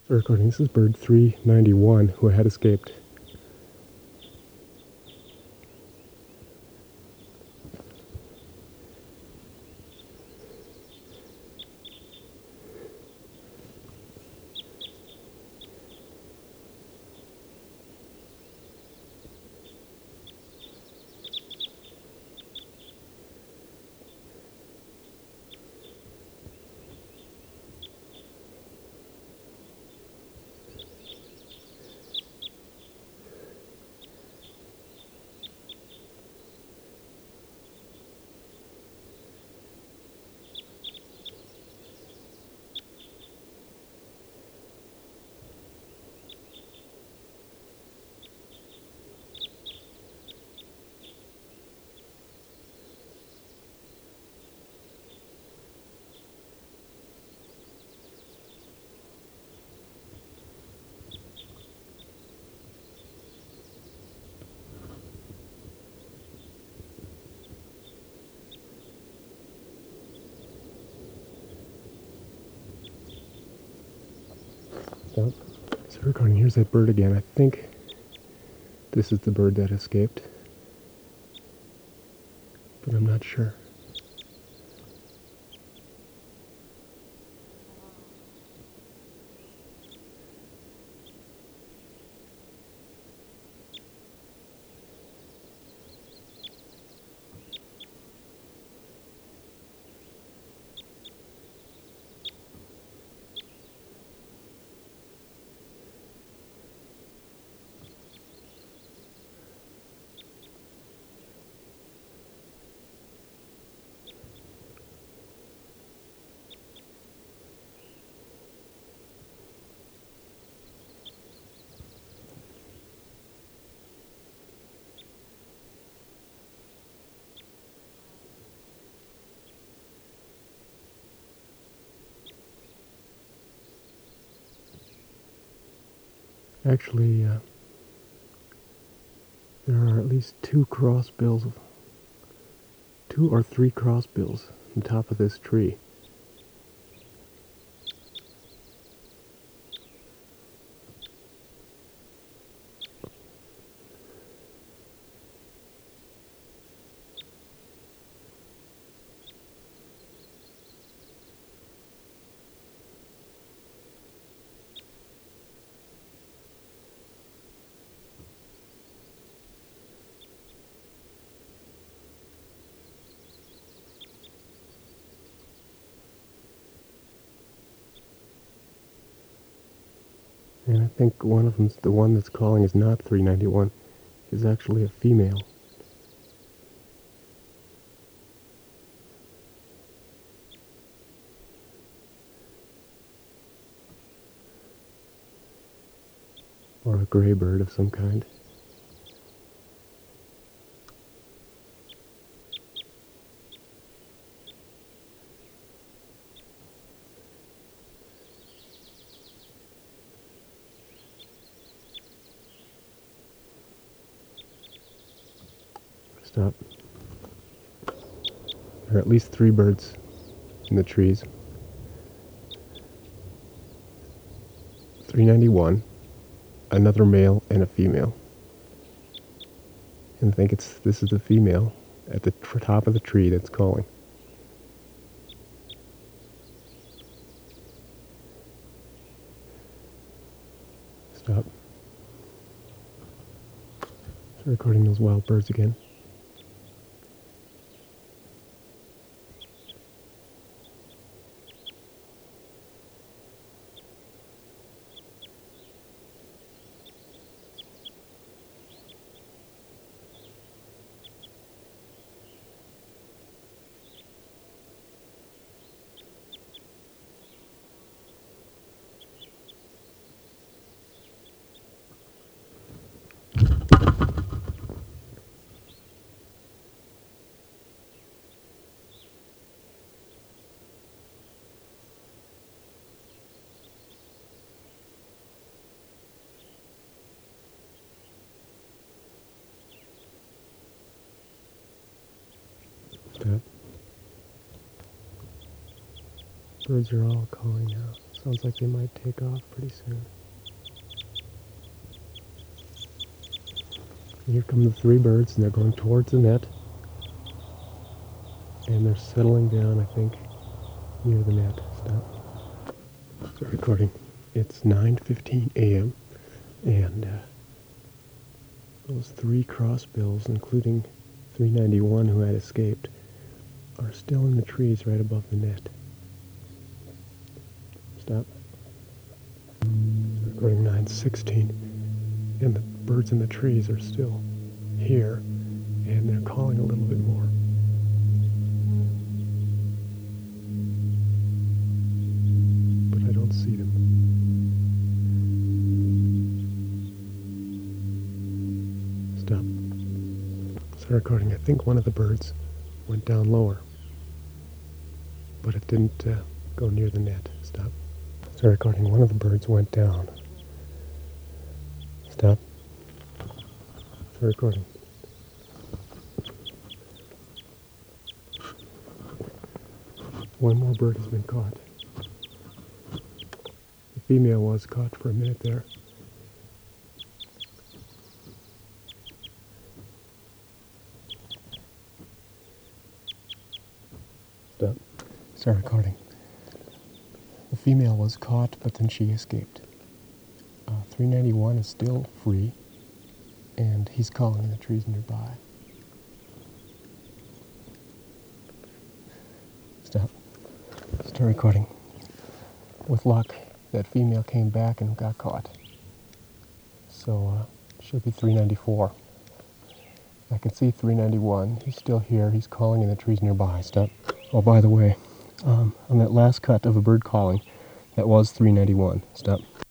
So recording, this is bird 391 who had escaped. Stop. So recording, here's that bird again. I think this is the bird that escaped, but I'm not sure. Actually, there are at least two or three crossbills on top of this tree. And I think one of them's the one that's calling is not 391, is actually a female. Or a gray bird of some kind. Stop. There are at least three birds in the trees. 391, another male and a female. And I think this is the female at the top of the tree that's calling. Stop. Start recording those wild birds again. Stop. Birds are all calling now. Sounds like they might take off pretty soon. Here come the three birds, and they're going towards the net. And they're settling down, I think, near the net. Stop. Start recording. It's 9:15 a.m. and those three crossbills, including 391 who had escaped, are still in the trees right above the net. Stop. Recording 9:16, and the birds in the trees are still here, and they're calling a little bit more. But I don't see them. Stop. Start recording. I think one of the birds went down lower, but it didn't go near the net. Stop. Start recording. One of the birds went down. Stop. Start recording. One more bird has been caught. The female was caught for a minute there. Stop. Start recording. The female was caught, but then she escaped. 391 is still free, and he's calling in the trees nearby. Stop. Start recording. With luck, that female came back and got caught. So, should be 394. I can see 391. He's still here. He's calling in the trees nearby. Stop. Oh, by the way, on that last cut of a bird calling, that was 391. Stop.